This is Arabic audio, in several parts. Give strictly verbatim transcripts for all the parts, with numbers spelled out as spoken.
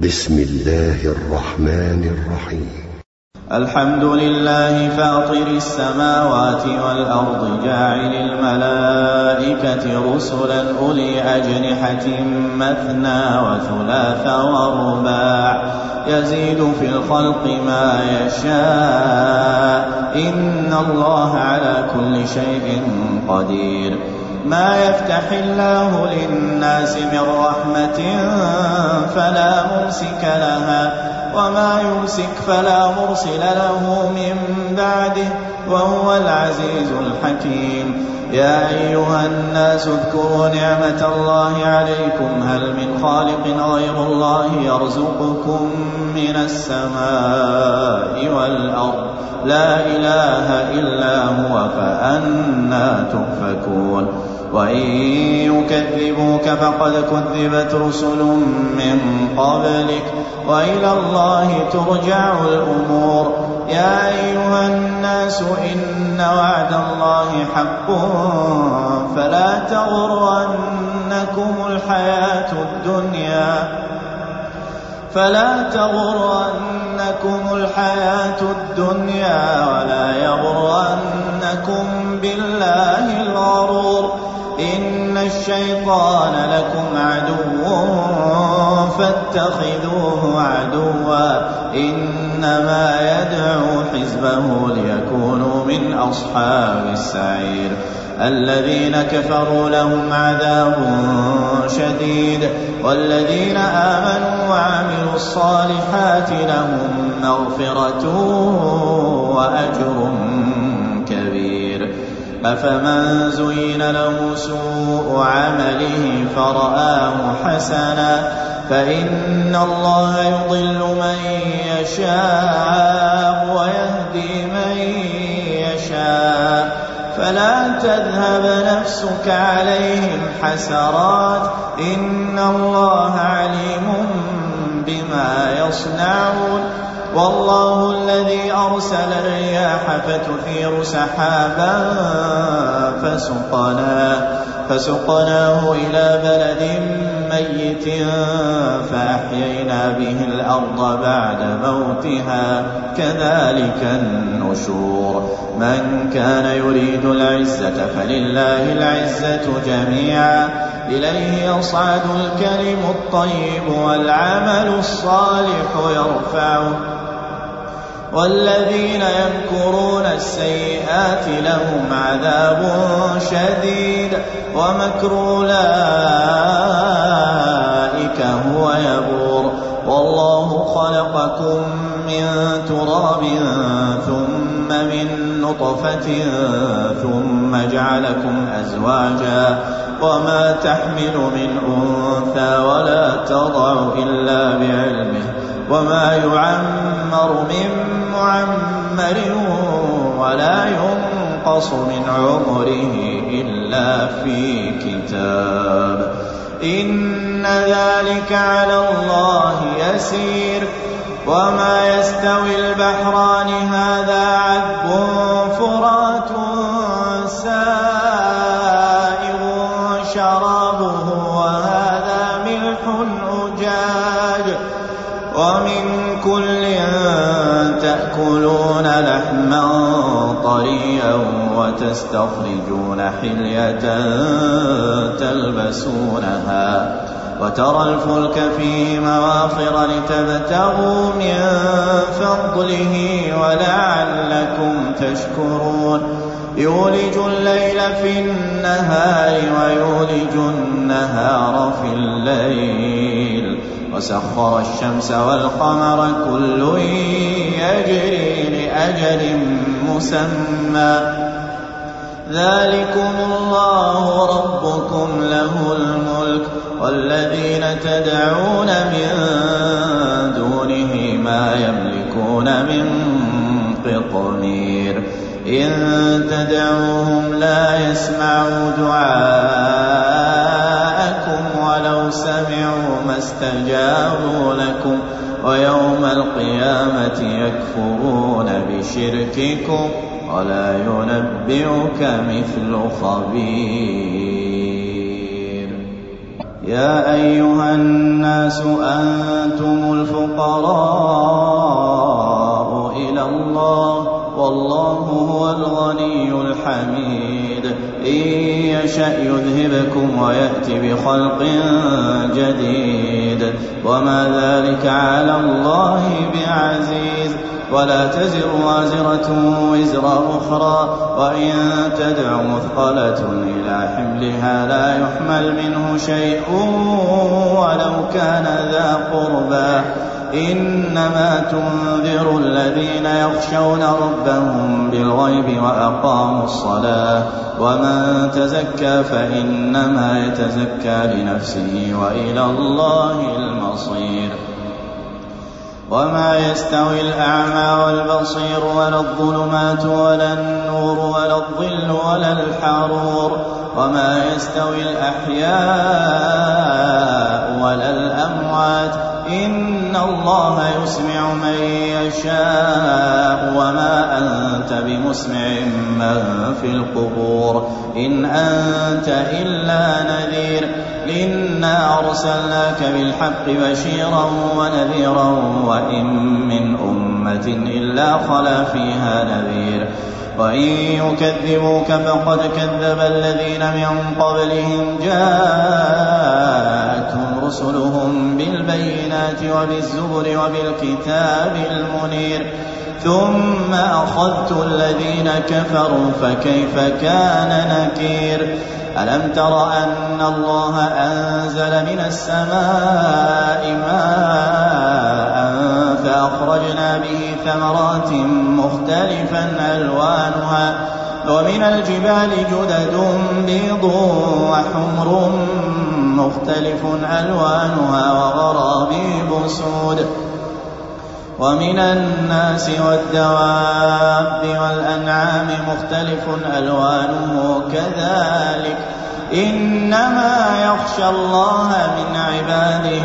بسم الله الرحمن الرحيم. الحمد لله فاطر السماوات والأرض جاعل الملائكة رسلا أولي أجنحة مثنى وثلاث ورباع يزيد في الخلق ما يشاء إن الله على كل شيء قدير. ما يفتح الله للناس من رحمة فلا ممسك لها وما يمسك فلا مرسل له من بعده وهو العزيز الحكيم. يا أيها الناس اذكروا نعمة الله عليكم هل من خالق غير الله يرزقكم من السماء والأرض لا إله إلا هو فأنى تؤفكون. وإن يكذبوك فقد كذبت رسل من قبلك وإلى الله ترجع الأمور. يا أيها الناس إن وعد الله حق فلا تغرنكم الحياة الدنيا فلا تغرنكم الحياة الدنيا ولا يغرنكم بالله الغرور. إن الشيطان لكم عدو فاتخذوه عدوا إنما يدعو حزبه ليكونوا من أصحاب السعير. الذين كفروا لهم عذاب شديد والذين آمنوا وعملوا الصالحات لهم مغفرة وأجر كبير. أفمن زين له سوء عمله فرآه حسنا فإن الله يضل من يشاء ويهدي من يشاء فلا تذهب نفسك عليهم حسرات إن الله عليم بما يصنعون. والله الذي أرسل الرياح فتثير سحابا فسقناه, فسقناه إلى بلد ميت فأحيينا به الأرض بعد موتها كذلك النشور. من كان يريد العزة فلله العزة جميعا إليه يصعد الكلم الطيب والعمل الصالح يرفعه والذين يمكرون السيئات لهم عذاب شديد ومكر أولئك هو يبور. والله خلقكم من تراب ثم من نطفة ثم جعلكم أزواجا وما تحمل من أنثى ولا تضع إلا بعلمه وما يعمر من معمر ولا ينقص من عمره إلا في كتاب إن ذلك على الله يسير. وما يستوي البحران هذا عذب فرات سائغ شرابه وهذا ملح أجاج ومن كل تأكلون لحما طريا وتستخرجون حلية تلبسونها وترى الفلك فيه مواخر لتبتغوا من فضله ولعلكم تشكرون. يولج الليل في النهار ويولج النهار في الليل وسخر الشمس والقمر كل يجري لأجل مسمى ذلكم الله ربكم له الملك والذين تدعون من دونه ما يملكون من قطمير. إن تدعوهم لا يسمعوا دعاءكم ولو سمعوا ما استجابوا لكم ويوم القيامة يكفرون بشرككم ولا ينبئك مثل خبير. يا أيها الناس أنتم الفقراء إلى الله والله هو الغني الحميد إن يشأ يذهبكم ويأتي بخلق جديد وما ذلك على الله بعزيز ولا تزر وازرة وزر أخرى وإن تدع مثقلة إلى حملها لا يحمل منه شيء ولو كان ذا قربى إنما تنذر الذين يخشون ربهم بالغيب وأقاموا الصلاة ومن تزكى فإنما يتزكى لنفسه وإلى الله المصير وما يستوي الأعمى والبصير ولا الظلمات ولا النور ولا الظل ولا الحرور وما يستوي الأحياء ولا الأموات إن الله يسمع من يشاء وما أنت بمسمع من في القبور إن أنت إلا نذير إنا أرسلناك بالحق بشيرا ونذيرا وإن من أمة إلا خلا فيها نذير وإن يكذبوك فقد كذب الذين من قبلهم جاءتهم رسلهم بالبينات وبالزبر وبالكتاب المنير ثم أخذت الذين كفروا فكيف كان نكير ألم تر أن الله أنزل من السماء ماء فأخرجنا به ثمرات مختلفا ألوانها ومن الجبال جدد بيض وحمر مختلف ألوانها وغرابيب سود ومن الناس والدواب والأنعام مختلف ألوانه كذلك إنما يخشى الله من عباده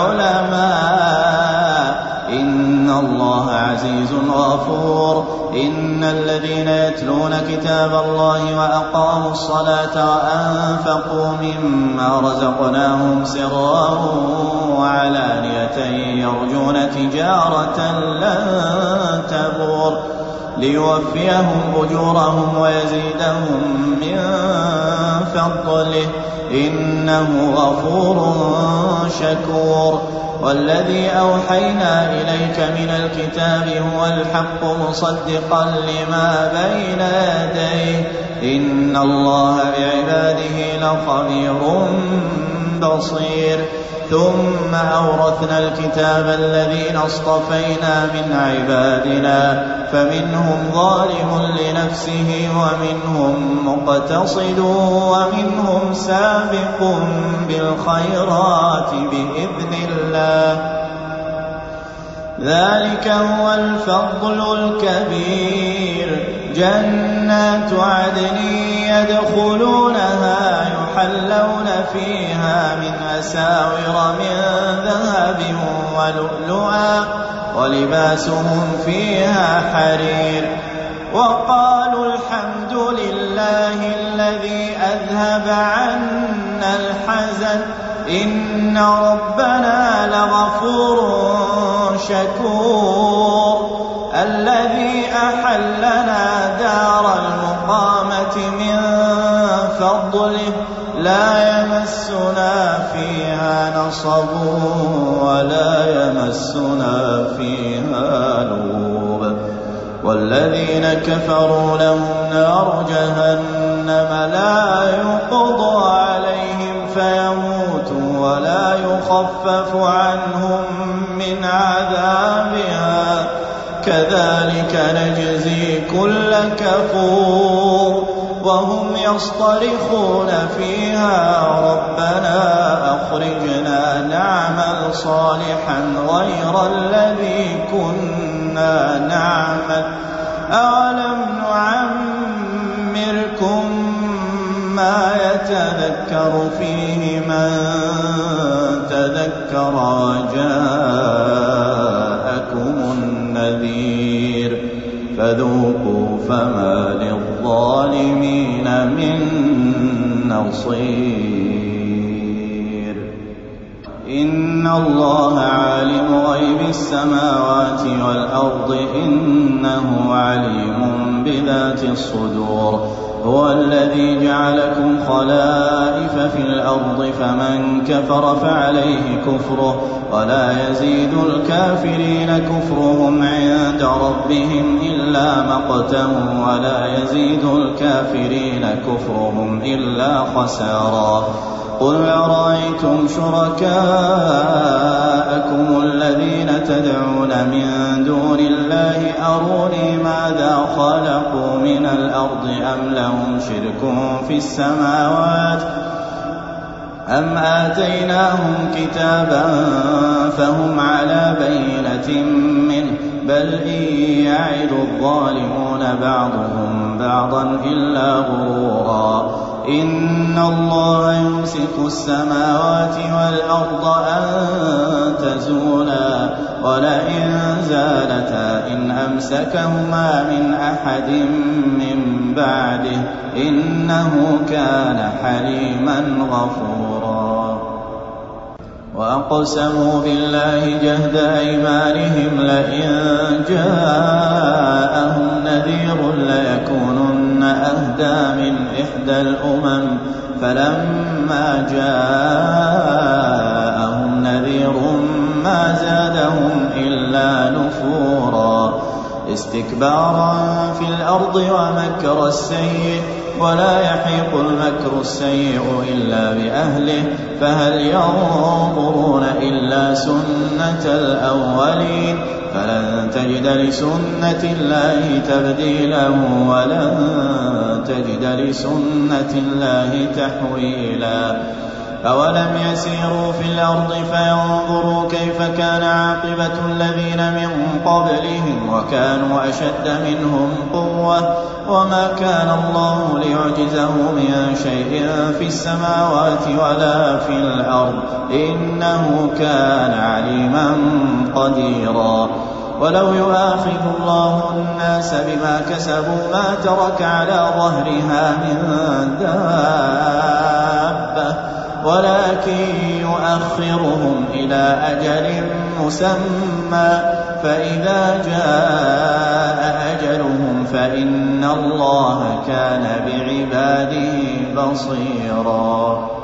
العلماء إن الله عزيز غفور إن الذين يتلون كتاب الله وأقاموا الصلاة وأنفقوا مما رزقناهم سرا وعلانية يرجون تجارة لن تبور ليوفيهم أجورهم ويزيدهم من فضله إنه غفور شكور والذي أوحينا إليك من الكتاب هو الحق مصدقا لما بين يديه إن الله بعباده لخبير بصير ثم أورثنا الكتاب الذين اصطفينا من عبادنا فمنهم ظالم لنفسه ومنهم مقتصد ومنهم سابق بالخيرات بإذن الله ذلك هو الفضل الكبير جنات عدن يدخلونها يحلون فيها من أساور من ذهب ولؤلؤا ولباسهم فيها حرير وقالوا الحمد لله الذي أذهب عنا الحزن إن ربنا لغفور شكور الذي أحلنا دار المقامة من فضله لا يمسنا فيها نصب ولا يمسنا فيها لغوب والذين كفروا لهم نار جهنم لا يقضى عليهم فيموتوا ولا يخفف عنهم من عذابها كذلك نجزي كل كفور وهم يصطرخون فيها ربنا أخرجنا نعمل صالحا غير الذي كنا نعمل أولم نعمركم ما يتذكر فيه من تذكر وجاءكم النذير فذوقوا فما للظالمين من نصير إن الله عالم غيب السماوات والأرض إنه عليم بذات الصدور هو الذي جعلكم خلائف في الأرض فمن كفر فعليه كفره ولا يزيد الكافرين كفرهم عند ربهم إلا مقتا ولا يزيد الكافرين كفرهم إلا خسارا قل أرأيتم شركاءكم الذين تدعون من دون الله أروني ماذا خلقوا من الأرض أم لهم شرك في السماوات أم آتيناهم كتابا فهم على بينة منه بل إن يعد الظالمون بعضهم بعضا إلا غرورا إن الله يمسك السماوات والأرض أن تزولا ولئن زالتا إن أمسكهما من أحد من بعده إنه كان حليما غفورا وأقسموا بالله جهد أيمانهم لئن جاءهم نذير ليكونن أهدى من إحدى الأمم فلما جاءهم نذير ما زادهم إلا نفورا استكبارا في الأرض ومكر السيء ولا يحيق المكر السيء إلا بأهله فهل ينظرون إلا سنة الأولين فلن تجد لسنة الله تبديلا ولن تجد لسنة الله تحويلا أولم يسيروا في الأرض فينظروا كيف كان عاقبة الذين من قبلهم وكانوا أشد منهم قوة وما كان الله ليعجزه من شيء في السماوات ولا في الأرض إنه كان عليما قديرا ولو يؤاخذ الله الناس بما كسبوا ما ترك على ظهرها من دابة ولكن يؤخرهم إلى أجل مسمى فإذا جاء أجلهم فإن الله كان بعباده بصيرا